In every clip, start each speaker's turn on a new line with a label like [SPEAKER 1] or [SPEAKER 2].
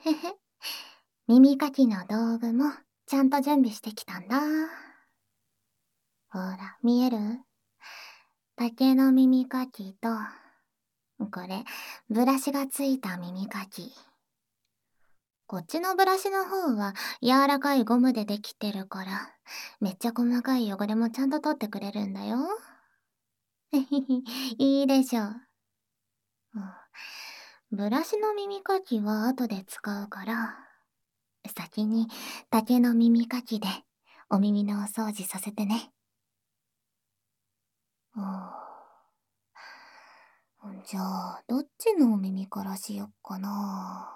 [SPEAKER 1] へへ。耳かきの道具もちゃんと準備してきたんだ。ほら、見える？竹の耳かきと、これ、ブラシがついた耳かき。こっちのブラシの方は柔らかいゴムでできてるから、めっちゃ細かい汚れもちゃんと取ってくれるんだよ。へへへ、いいでしょ。うん、ブラシの耳かきは後で使うから、先に竹の耳かきでお耳のお掃除させてね。じゃあ、どっちのお耳からしよっかな。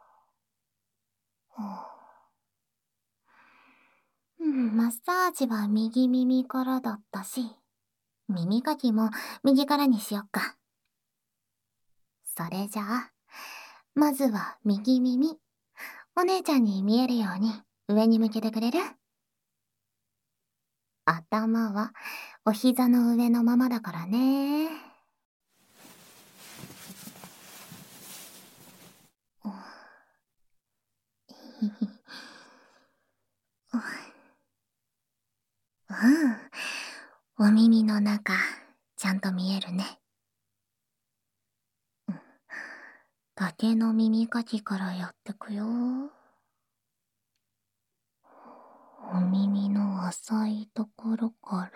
[SPEAKER 1] マッサージは右耳からだったし、耳かきも右からにしよっか。それじゃあ、まずは右耳。お姉ちゃんに見えるように上に向けてくれる？頭はお膝の上のままだからね。うん。お耳の中、ちゃんと見えるね。竹の耳かきからやってくよ。お耳の浅いところから、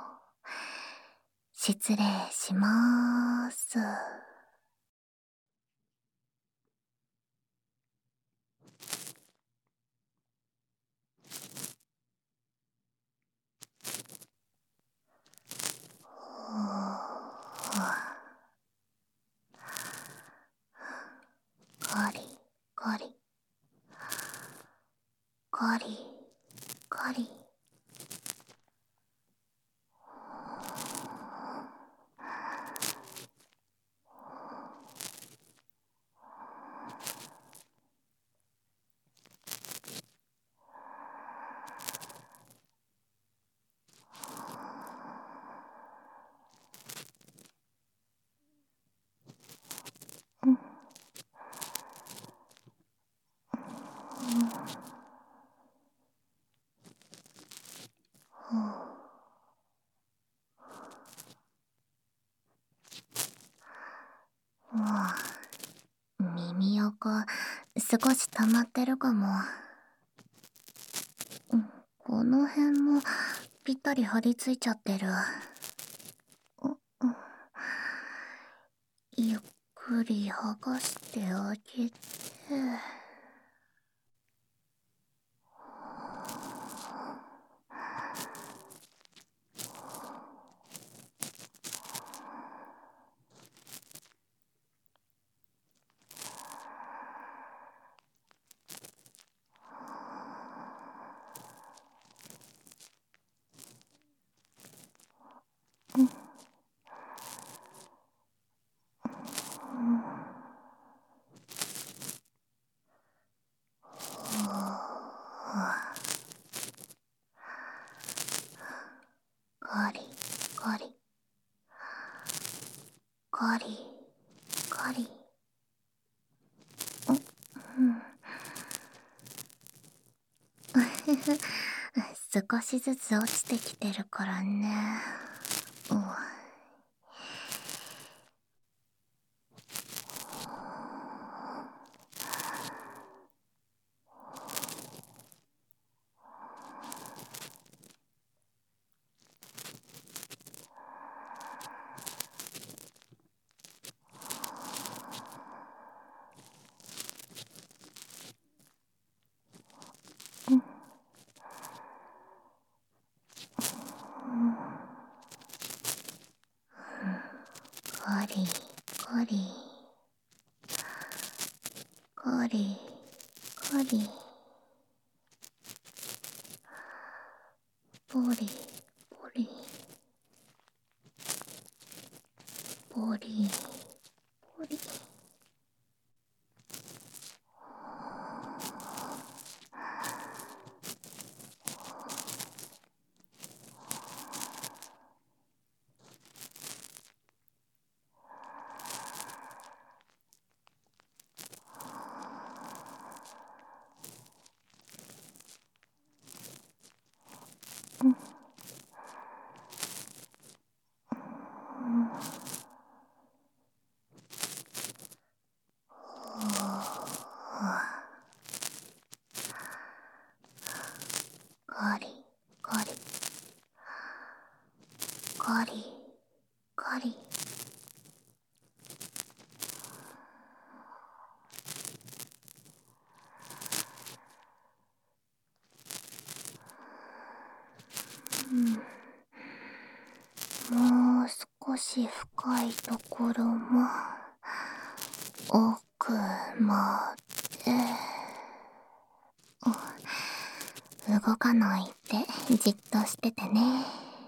[SPEAKER 1] 失礼しまーす。カリカリカリカリ。耳垢少し溜まってるかも。この辺もぴったり張り付いちゃってる。ゆっくり剥がしてあげて。カリカリカリカリ。少しずつ落ちてきてるからね。カリカリカリカリ。ポリポリポリポリ。 少し深いところも奥まで。動かないでじっとしててね。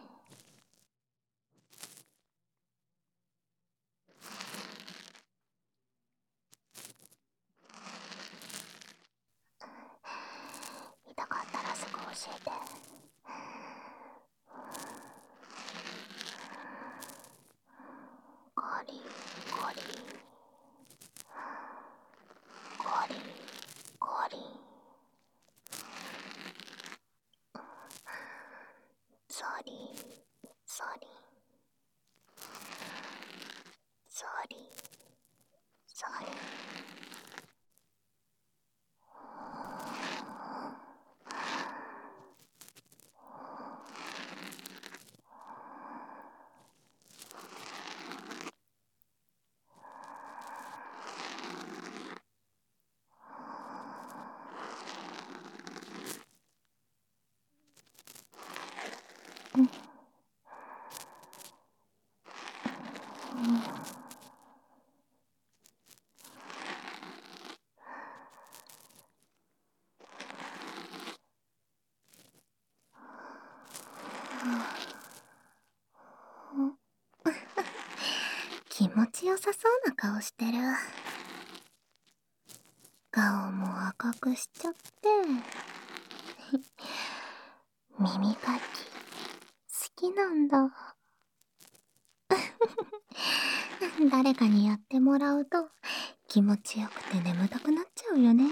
[SPEAKER 1] 痛かったらすぐ教えて。ゴリゴリゴリゴリ、ゾリゾリゾリゾリ。気持ちよさそうな顔してる。顔も赤くしちゃって。耳かき好きなんだ。誰かにやってもらうと気持ちよくて眠たくなっちゃうよね。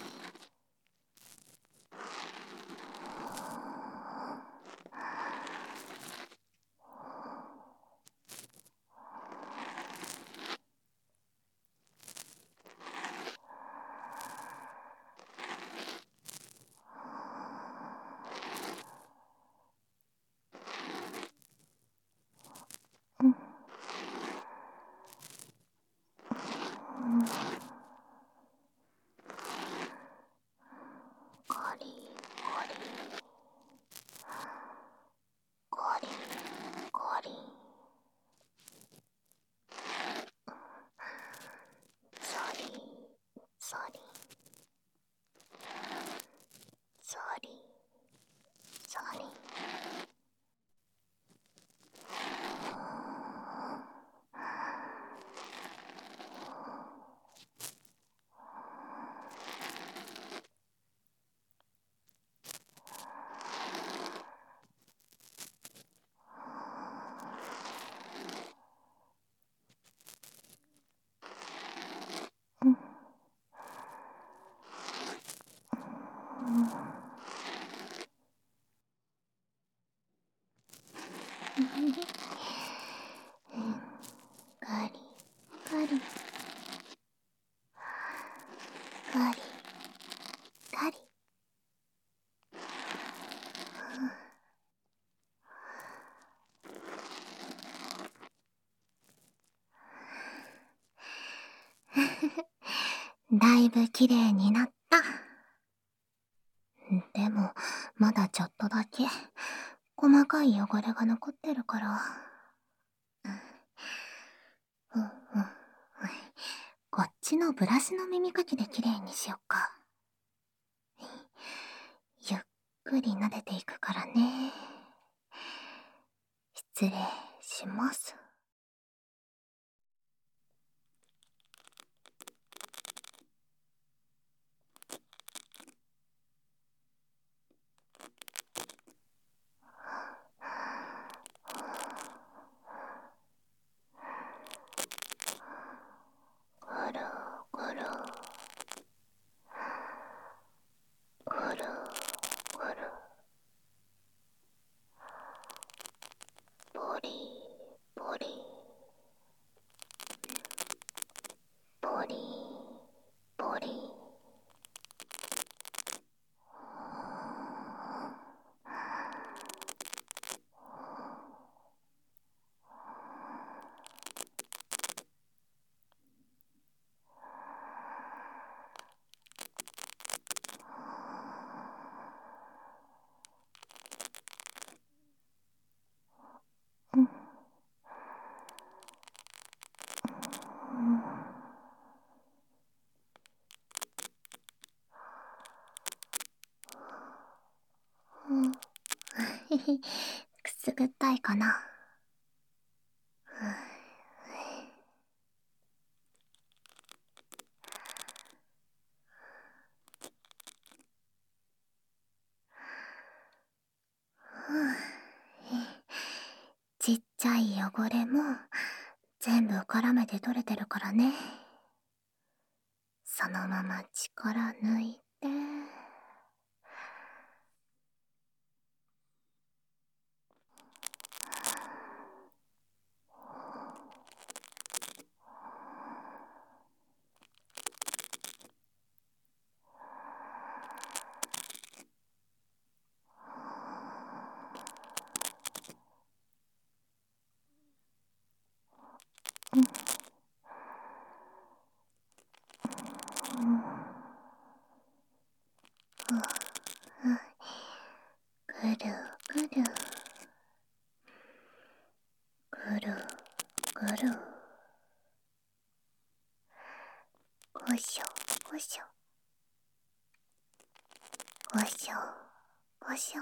[SPEAKER 1] ゴリゴリゴリゴリ、ゾリゾリゾリゾリ。ガリガリガリガリ。だいぶ綺麗になった。でもまだちょっとだけ細かい汚れが残ってるから。こっちのブラシの耳かきで綺麗にしよっか。ゆっくり撫でていくからね。失礼します。ぐるぐるぐるぐる、ボリボリくすぐったいかな。ちっちゃい汚れも全部絡めて取れてるからね。そのまま力抜いて。ぐるぐるぐるぐる、ごしょごしょごしょごしょ。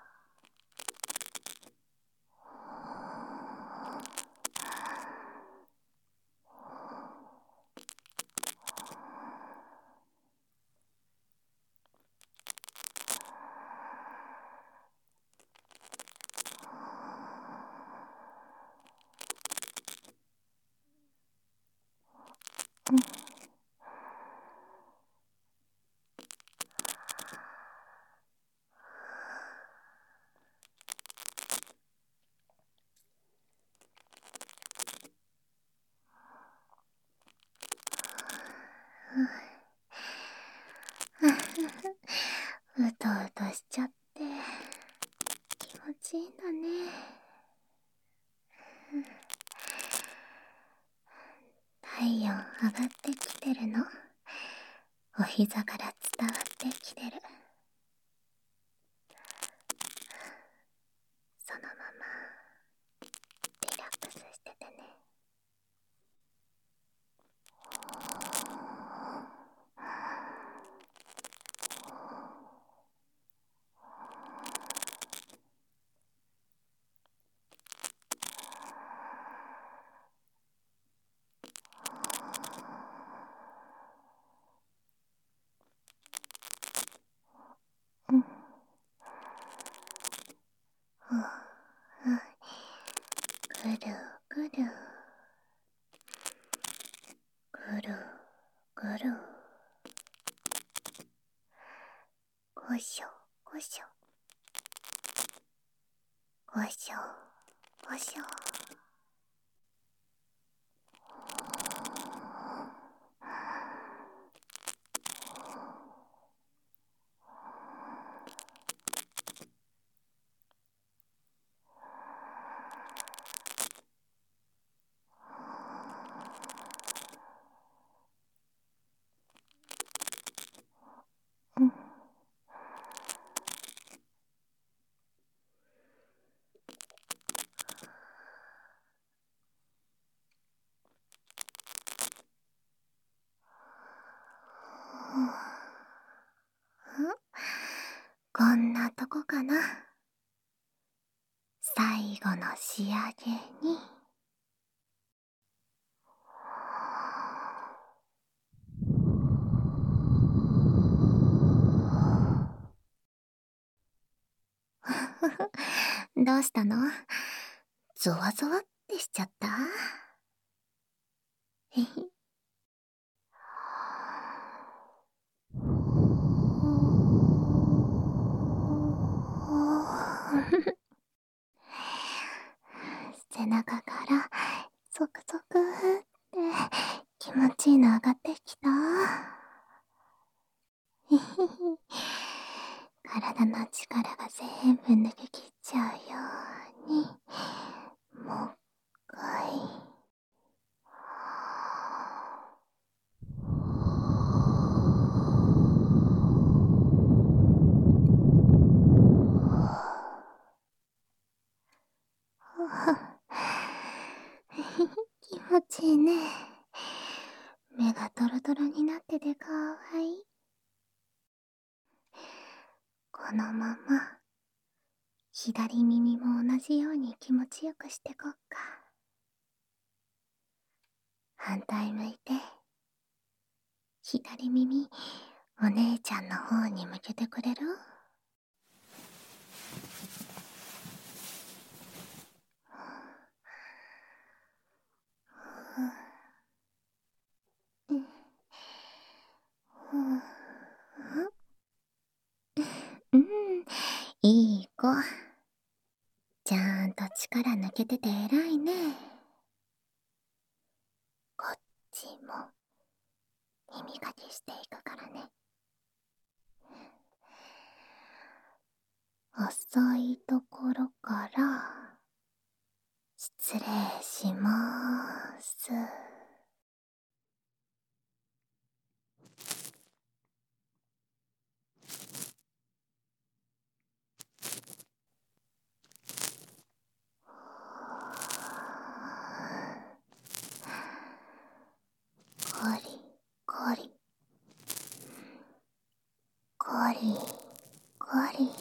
[SPEAKER 1] うとうとしちゃって気持ちいいんだね。体温上がってきてるの。お膝から伝わってきてる。そのままリラックスしててね。ぐるぐるぐるぐる、ごしょごしょごしょごしょ。こんなとこかな。最後の仕上げに。どうしたの？ゾワゾワってしちゃった？へへ。背中からゾクゾクって気持ちいいの上がってきた。体の力が全部抜けきっちゃうように、もう一回。気持ちいいね。目がトロトロになっててかわいい。このまま左耳も同じように気持ちよくしてこっか。反対向いて。左耳、お姉ちゃんの方に向けてくれる？うん、いい子。ちゃんと力抜けてて偉いね。こっちも耳かきしていくからね。遅いところから失礼しまーす。コリコリコリコリ。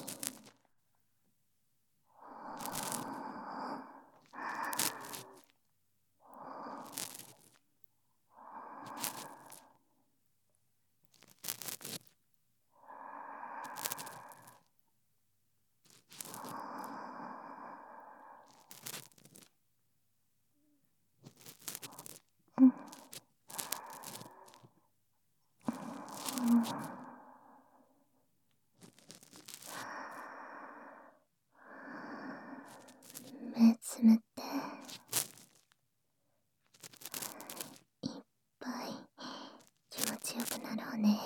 [SPEAKER 1] 目つむっていっぱい気持ちよくなろうね。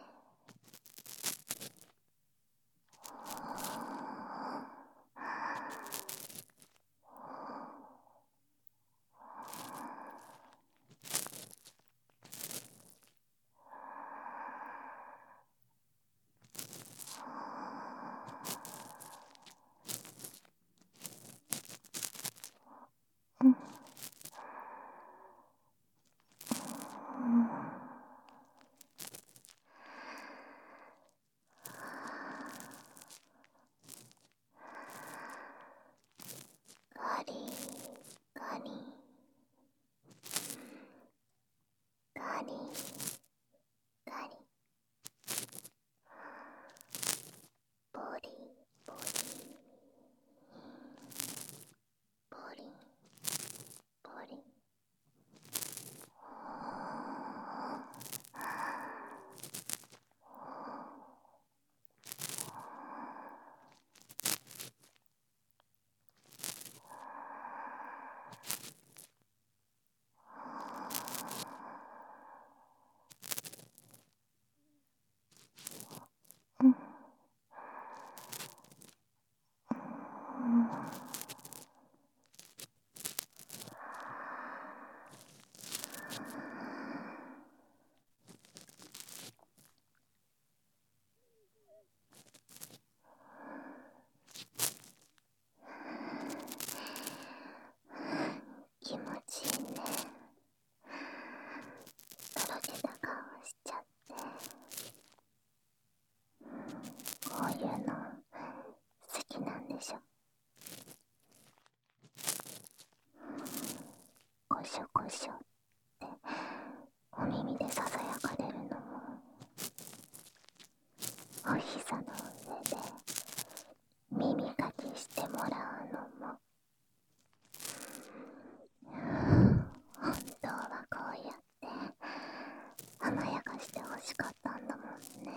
[SPEAKER 1] ガリガリガリガリ、ボリボリボリボリ。気持ちいいね。とろけた顔しちゃって。こういうの好きなんでしょ？コショコショってお耳でささやかれるのも、お膝の上で耳かきしてもらうのも、本当はこうやって甘やかしてほしかったんだもんね。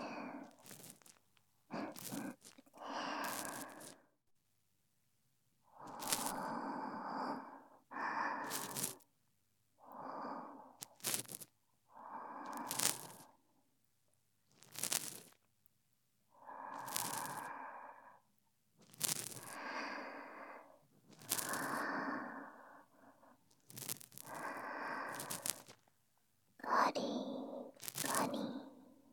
[SPEAKER 1] ガリガリ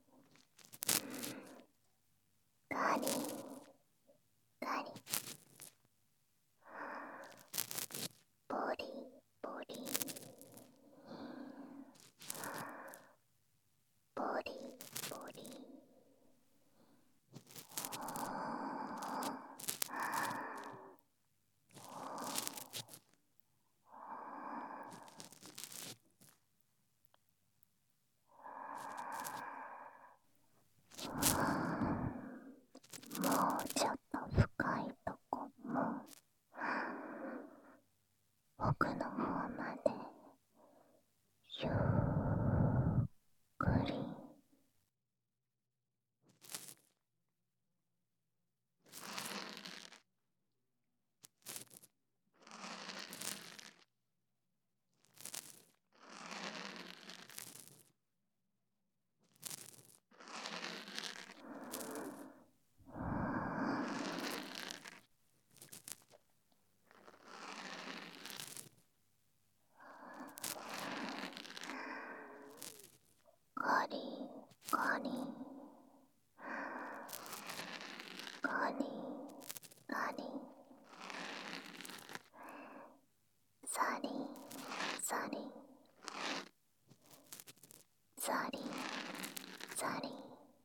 [SPEAKER 1] ちょっと深いとこも奥の方までゆっくり。ガリガリガリガリ、ザリザリザリザリ。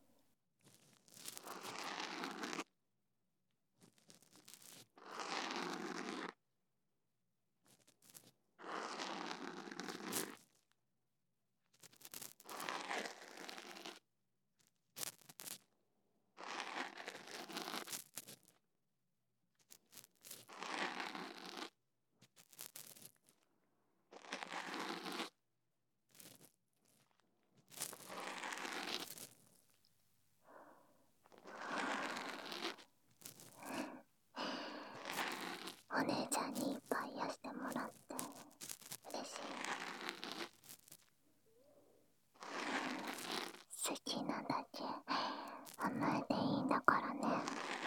[SPEAKER 1] お姉ちゃんにいっぱい癒してもらって嬉しい。好きなだけ甘えていいんだからね。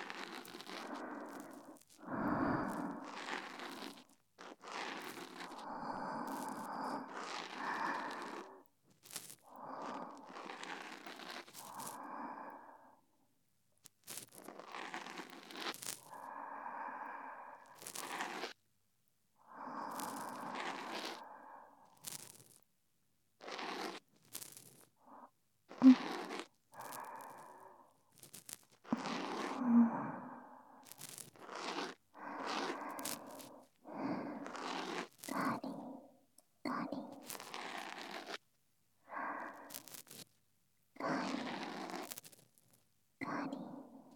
[SPEAKER 1] ガリガリガリガリ。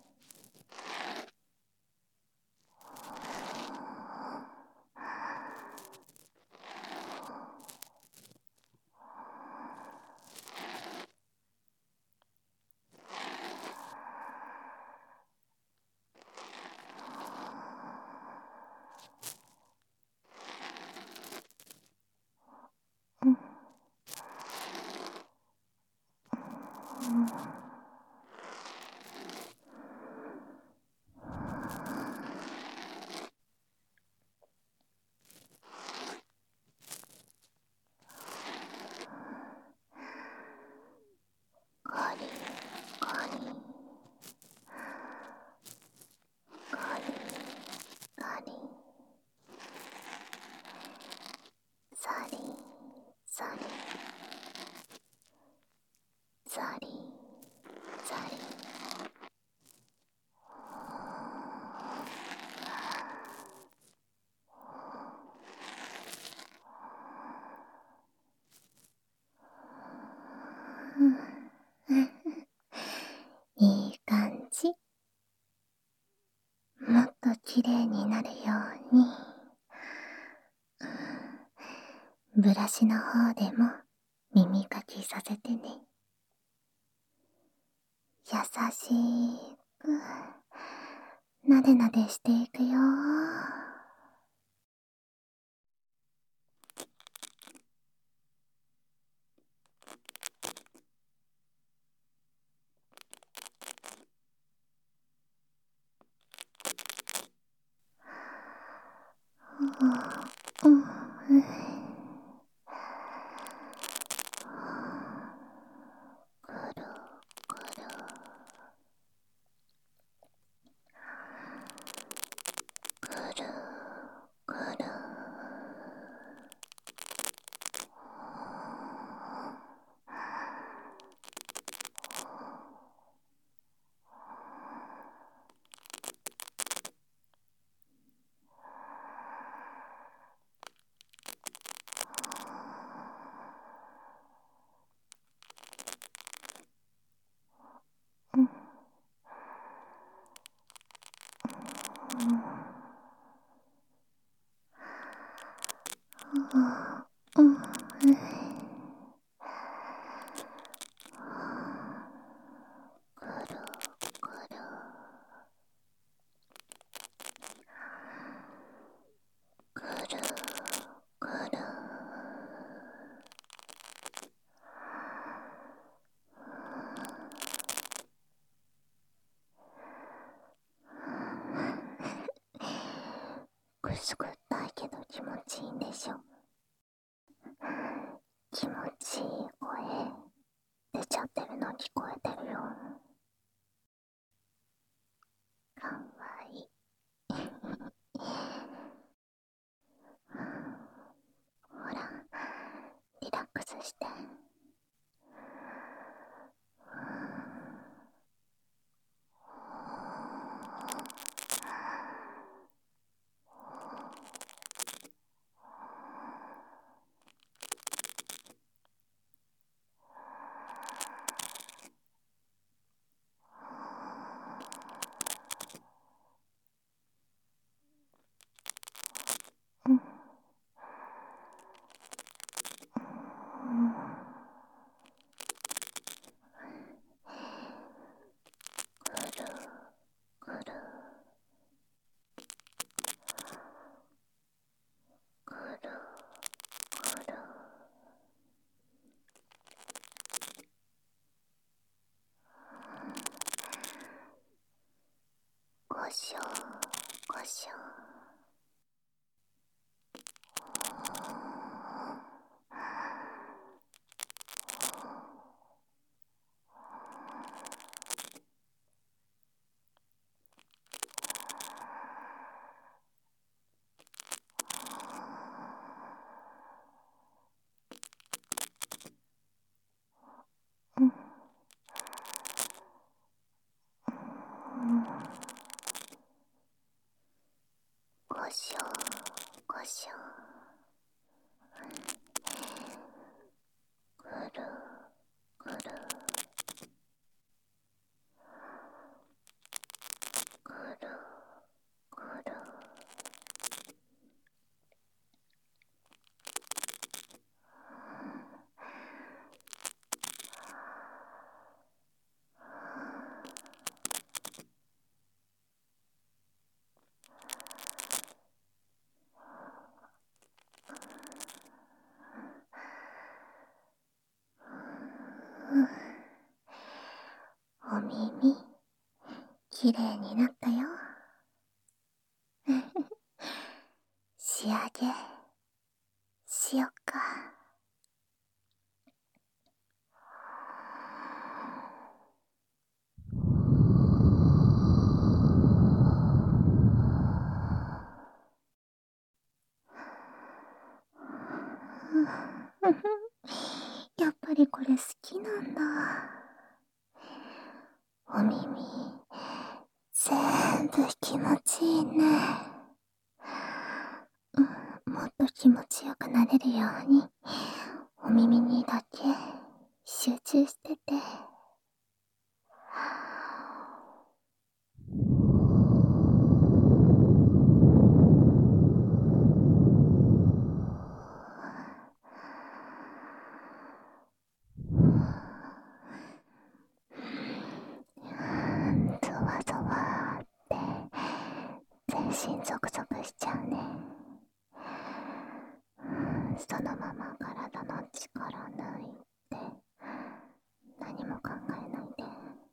[SPEAKER 1] ガリガリガリガリ、ザリザリザリザリ。いい感じ。もっときれいになるように、ブラシの方でも耳かきさせてね。優しくなでなでしていくよ。うん、くるくるくるすぐったいけど気持ちいいんでしょ。気持ちいい声出ちゃってるの聞こえてるよ。かわいい。ほら、リラックスして。うん。くるくるくるくる。ごしょごしょ。うん。ごしょごしょ。くるくるくるくる。お耳きれいになったよ。仕上げしよっか。やっぱりこれ好きなんだ。お耳全部気持ちいいね。もっと気持ちよくなれるようにお耳にだけ集中してて。ゾワゾワって全身ゾクゾクしちゃうね。そのまま体の力抜いて何も考えないで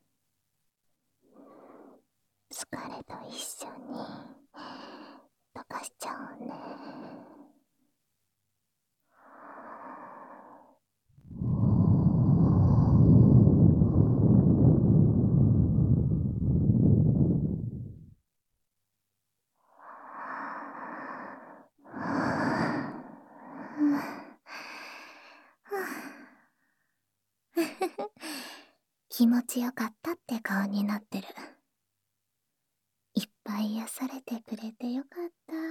[SPEAKER 1] 疲れと一緒に溶かしちゃおうね。気持ちよかったって顔になってる。いっぱい癒されてくれてよかった。